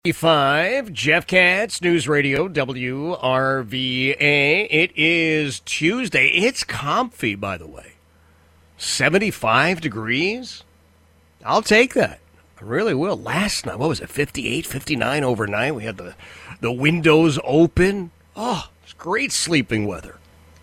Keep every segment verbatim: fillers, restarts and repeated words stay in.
Five, Jeff Katz, News Radio, W R V A. It is Tuesday. It's comfy, by the way. seventy-five degrees? I'll take that. I really will. Last night, what was it, fifty-eight, fifty-nine overnight? We had the, the windows open. Oh, it's great sleeping weather.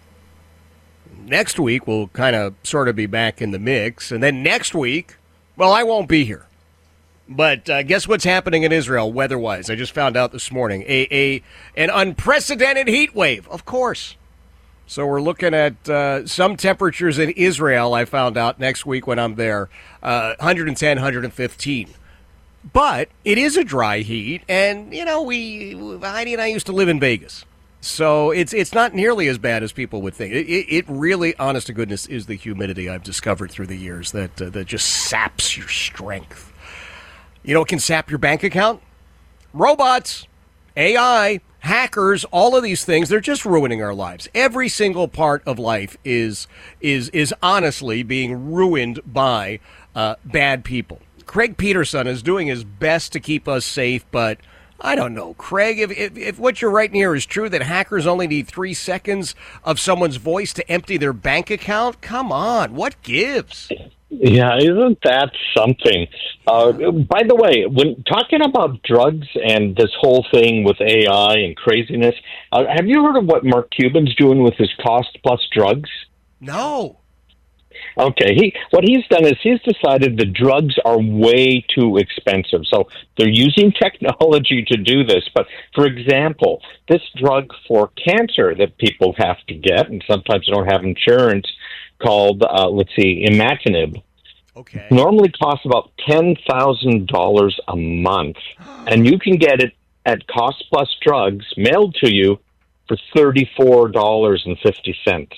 Next week, we'll kind of sort of be back in the mix. And then next week, well, I won't be here. But uh, guess what's happening in Israel weather-wise? I just found out this morning. A, a An unprecedented heat wave, of course. So we're looking at uh, some temperatures in Israel, I found out, next week when I'm there, uh, one ten, one fifteen. But it is a dry heat, and, you know, we Heidi and I used to live in Vegas. So it's it's not nearly as bad as people would think. It, it, it really, honest to goodness, is the humidity I've discovered through the years that uh, that just saps your strength. You know what can sap your bank account? Robots, A I, hackers, all of these things, they're just ruining our lives. Every single part of life is is is honestly being ruined by uh, bad people. Craig Peterson is doing his best to keep us safe, but I don't know. Craig, if, if, if what you're writing here is true, that hackers only need three seconds of someone's voice to empty their bank account, come on, what gives? Yeah, isn't that something? Uh, by the way, when talking about drugs and this whole thing with A I and craziness, uh, have you heard of what Mark Cuban's doing with his cost plus drugs? No. Okay, he what he's done is he's decided the drugs are way too expensive. So they're using technology to do this. But for example, this drug for cancer that people have to get, and sometimes don't have insurance, called, uh, let's see, imatinib. Okay. Normally costs about ten thousand dollars a month. And you can get it at Cost Plus Drugs mailed to you for thirty-four dollars and fifty cents.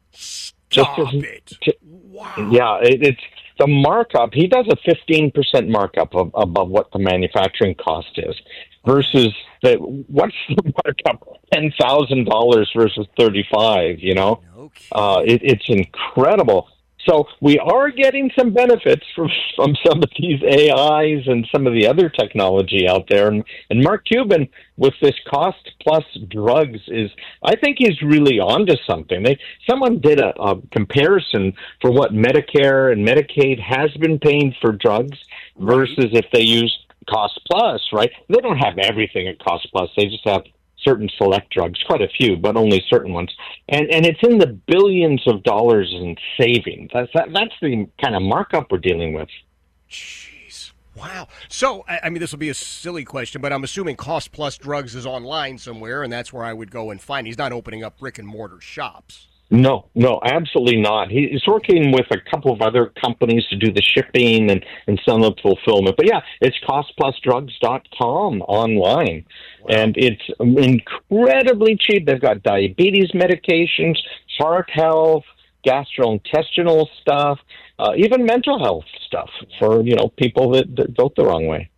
Stop Just as, it. To, wow. Yeah, it, it's the markup. He does a fifteen percent markup of, above what the manufacturing cost is versus the, what's the markup? ten thousand dollars versus thirty-five, you know? Okay. Uh, it, it's incredible. So we are getting some benefits from, from some of these A Is and some of the other technology out there. And, and Mark Cuban, with this cost plus drugs, is I think he's really onto something. They, someone did a, a comparison for what Medicare and Medicaid has been paying for drugs versus if they use cost plus, right? They don't have everything at cost plus. They just have certain select drugs, quite a few, but only certain ones. And and it's in the billions of dollars in savings. That's, that, that's the kind of markup we're dealing with. Jeez. Wow. So, I, I mean, this will be a silly question, but I'm assuming Cost Plus Drugs is online somewhere, and that's where I would go and find. He's not opening up brick and mortar shops. No, no, absolutely not. He's working with a couple of other companies to do the shipping and, and some of the fulfillment. But yeah, it's cost plus drugs dot com online. Wow. And it's incredibly cheap. They've got diabetes medications, heart health, gastrointestinal stuff, uh, even mental health stuff for, you know, people that, that vote the wrong way.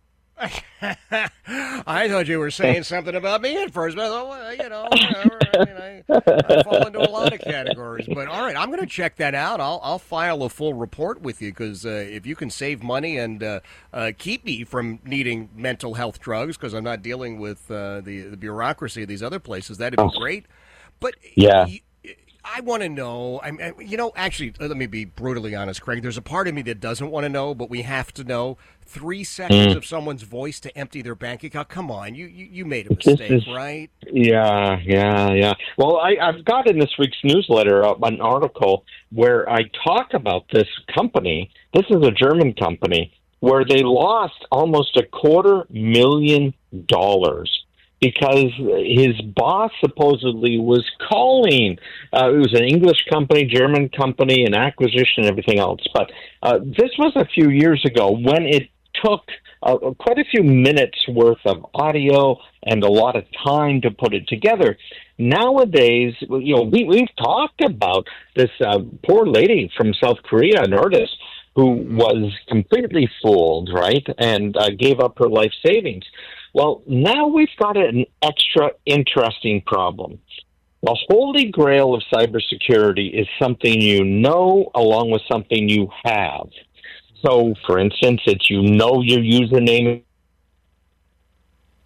I thought you were saying something about me at first, but I thought, well, you know, whatever. I mean, I, I fall into a lot of categories. But all right, I'm going to check that out. I'll I'll file a full report with you because uh, if you can save money and uh, uh, keep me from needing mental health drugs because I'm not dealing with uh, the the bureaucracy of these other places, that'd be oh. great. But yeah. Y- I want to know, I mean, you know, actually, let me be brutally honest, Craig. There's a part of me that doesn't want to know, but we have to know. Three seconds mm. of someone's voice to empty their bank account. Come on, you you, you made a mistake, is, right? Yeah, yeah, yeah. Well, I, I've got in this week's newsletter uh, an article where I talk about this company. This is a German company where they lost almost a quarter million dollars because his boss supposedly was calling. Uh, it was an English company, German company, an acquisition, and everything else. But uh, this was a few years ago when it took uh, quite a few minutes worth of audio and a lot of time to put it together. Nowadays, you know, we, we've talked about this uh, poor lady from South Korea, Nordis, who was completely fooled, right, and uh, gave up her life savings. Well, now we've got an extra interesting problem. The holy grail of cybersecurity is something you know along with something you have. So, for instance, it's you know your username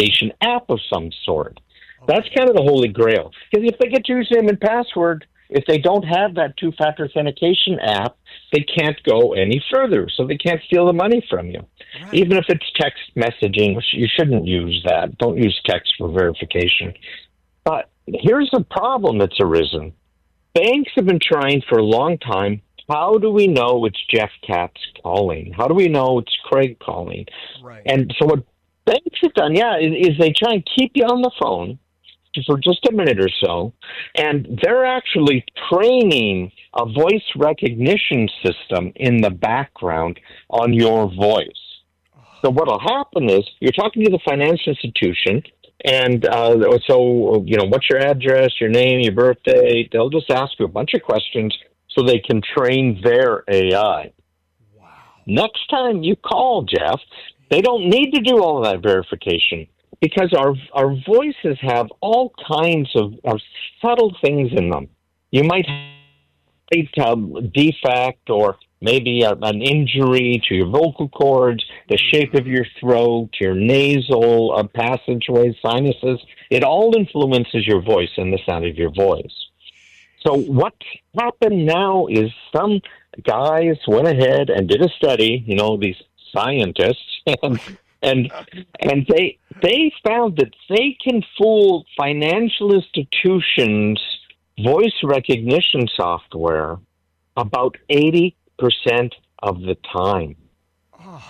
app of some sort. That's kind of the holy grail. Because if they get username and password, if they don't have that two-factor authentication app, they can't go any further. So they can't steal the money from you. Right. Even if it's text messaging, which you shouldn't use that. Don't use text for verification. But here's the problem that's arisen. Banks have been trying for a long time. How do we know it's Jeff Katz calling? How do we know it's Craig calling? Right. And so what banks have done, yeah, is, is they try and keep you on the phone for just a minute or so, and they're actually training a voice recognition system in the background on your voice. So what will happen is you're talking to the financial institution, and uh, so, you know, what's your address, your name, your birthday? They'll just ask you a bunch of questions so they can train their A I. Wow. Next time you call, Jeff, they don't need to do all of that verification, because our our voices have all kinds of, of subtle things in them. You might have a defect or maybe a, an injury to your vocal cords, the shape of your throat, your nasal uh, passageways, sinuses. It all influences your voice and the sound of your voice. So what happened now is some guys went ahead and did a study, you know, these scientists, and and and they they found that they can fool financial institutions' voice recognition software about eighty percent of the time. Oh,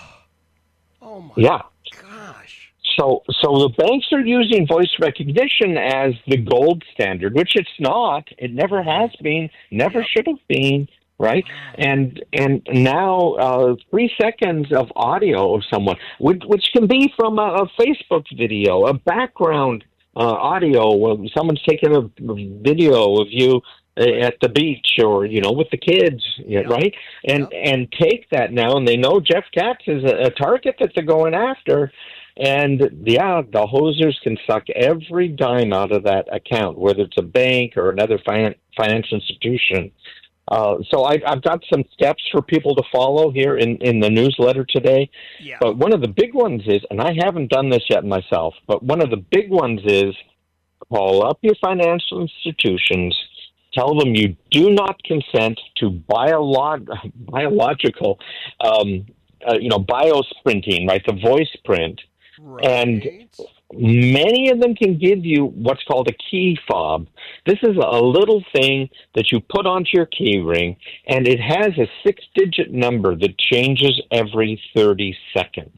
oh my yeah. gosh. So so the banks are using voice recognition as the gold standard, which it's not. It never has been, never Yep. should have been. Right, and and now uh, three seconds of audio of someone, which, which can be from a, a Facebook video, a background uh, audio, when someone's taking a video of you at the beach or, you know, with the kids, Yep. right? And Yep. and take that now, and they know Jeff Katz is a, a target that they're going after. And, yeah, the hosers can suck every dime out of that account, whether it's a bank or another finan- financial institution. Uh, so I, I've got some steps for people to follow here in, in the newsletter today. Yeah. But one of the big ones is, and I haven't done this yet myself, but one of the big ones is call up your financial institutions, tell them you do not consent to biolog- biological, um, uh, you know, BIOS printing, right, the voice print. Right. And many of them can give you what's called a key fob. This is a little thing that you put onto your key ring, and it has a six-digit number that changes every thirty seconds.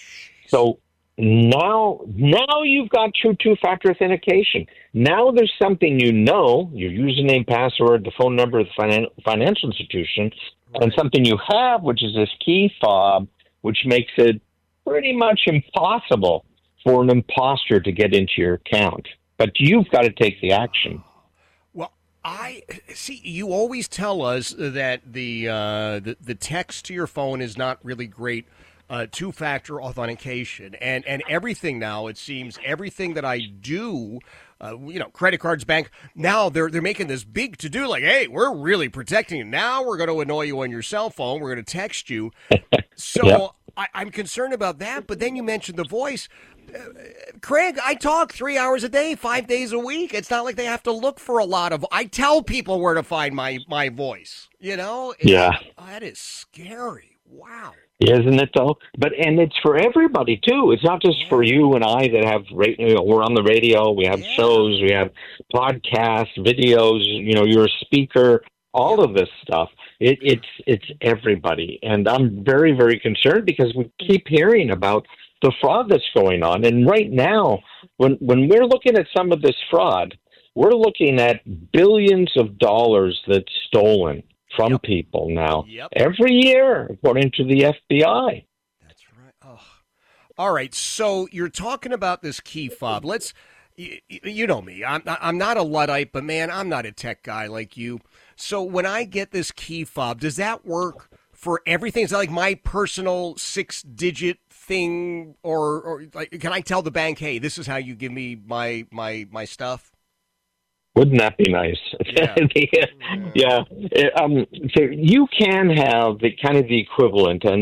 So now, now you've got true two-factor authentication. Now there's something you know, your username, password, the phone number of the finan- financial institution, right. And something you have, which is this key fob, which makes it pretty much impossible for an imposter to get into your account. But you've got to take the action. Well, I see. You always tell us that the uh, the, the text to your phone is not really great uh, two-factor authentication, and and everything now. It seems everything that I do. Uh, you know, credit cards, bank. Now they're they're making this big to do. Like, hey, we're really protecting you. Now we're going to annoy you on your cell phone. We're going to text you. So Yep. I, I'm concerned about that. But then you mentioned the voice. Uh, Craig, I talk three hours a day, five days a week. It's not like they have to look for a lot of. I tell people where to find my my voice. You know. It's, yeah. Oh, that is scary. Wow. Isn't it though? But and it's for everybody too. It's not just Yeah. for you and I that have radio. You know, we're on the radio. We have Yeah. shows. We have podcasts, videos. You know, you're a speaker. All Yeah. of this stuff. It, it's it's everybody, and I'm very very concerned because we keep hearing about the fraud that's going on. And right now, when when we're looking at some of this fraud, we're looking at billions of dollars that's stolen from Yep. people now Yep. every year, according to the F B I. That's right. Oh. All right. So you're talking about this key fob. Let's. You, you know me. I'm I'm not a Luddite, but man, I'm not a tech guy like you. So when I get this key fob, does that work for everything? Is that like my personal six-digit thing, or or like can I tell the bank, hey, this is how you give me my my my stuff? Wouldn't that be nice? Yeah. yeah. yeah. Um, so you can have the kind of the equivalent, and um,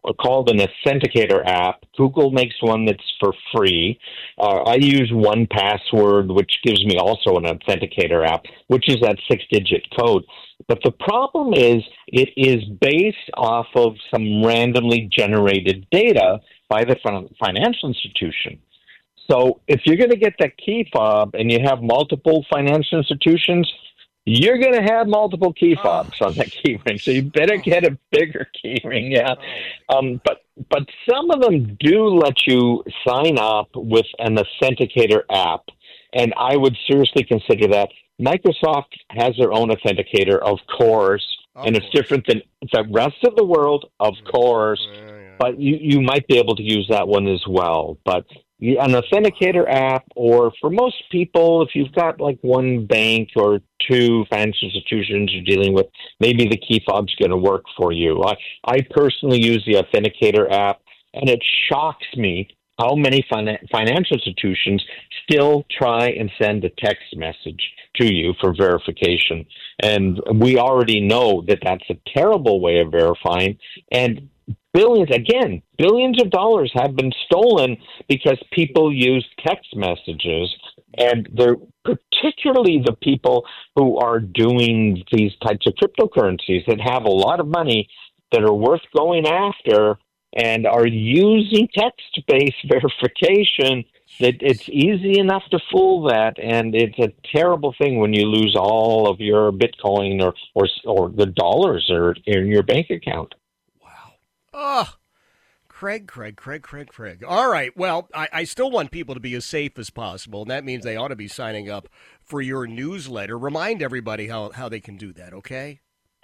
called an Authenticator app. Google makes one that's for free. Uh, I use one Password, which gives me also an Authenticator app, which is that six-digit code. But the problem is it is based off of some randomly generated data by the financial institution. So if you're going to get that key fob and you have multiple financial institutions, you're going to have multiple key fobs oh. on that key ring. So you better get a bigger key ring, yeah. Um, but but some of them do let you sign up with an Authenticator app, and I would seriously consider that. Microsoft has their own Authenticator, of course, of and course. It's different than the rest of the world, of course. Yeah, yeah. But you, you might be able to use that one as well. But an Authenticator app, or for most people, if you've got like one bank or two financial institutions you're dealing with, maybe the key fob's going to work for you. I, I personally use the Authenticator app, and it shocks me how many fin- financial institutions still try and send a text message to you for verification. And we already know that that's a terrible way of verifying. And billions, again, billions of dollars have been stolen because people use text messages. And they're particularly the people who are doing these types of cryptocurrencies that have a lot of money that are worth going after and are using text-based verification. That it's easy enough to fool that, and it's a terrible thing when you lose all of your Bitcoin or or, or the dollars are in your bank account. Wow. Oh, Craig, Craig, Craig, Craig, Craig. All right. Well, I, I still want people to be as safe as possible, and that means they ought to be signing up for your newsletter. Remind everybody how, how they can do that, okay?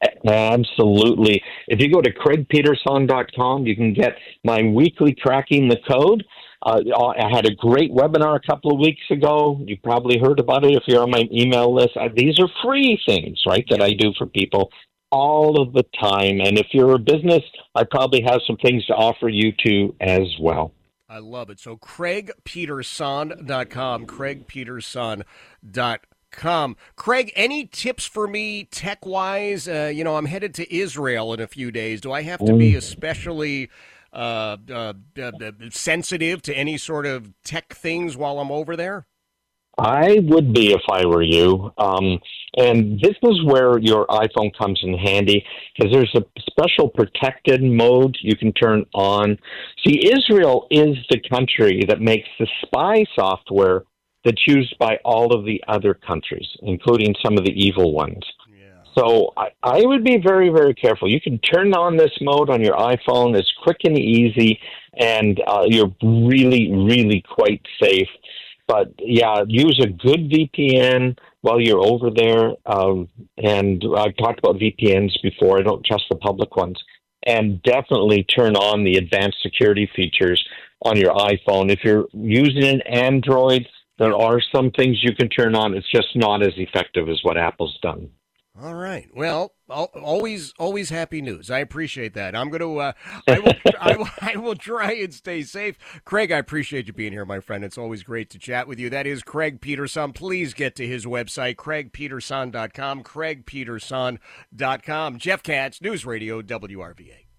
Absolutely. If you go to craig peterson dot com, you can get my weekly Cracking the Code. Uh, I had a great webinar a couple of weeks ago. You probably heard about it if you're on my email list. I, these are free things, right, that I do for people all of the time. And if you're a business, I probably have some things to offer you too as well. I love it. So craig peterson dot com, craig peterson dot com. Craig, any tips for me tech-wise? Uh, you know, I'm headed to Israel in a few days. Do I have to be especially uh, uh, uh, sensitive to any sort of tech things while I'm over there? I would be if I were you. Um, and this is where your iPhone comes in handy, because there's a special protected mode you can turn on. See, Israel is the country that makes the spy software that's used by all of the other countries, including some of the evil ones. So I, I would be very, very careful. You can turn on this mode on your iPhone. It's quick and easy, and uh, you're really, really quite safe. But, yeah, use a good V P N while you're over there. Um, and I've talked about V P Ns before. I don't trust the public ones. And definitely turn on the advanced security features on your iPhone. If you're using an Android, there are some things you can turn on. It's just not as effective as what Apple's done. All right. Well, always, always happy news. I appreciate that. I'm going to, uh, I will, I will, I will try and stay safe. Craig, I appreciate you being here, my friend. It's always great to chat with you. That is Craig Peterson. Please get to his website, craig peterson dot com, craig peterson dot com. Jeff Katz, News Radio, W R V A.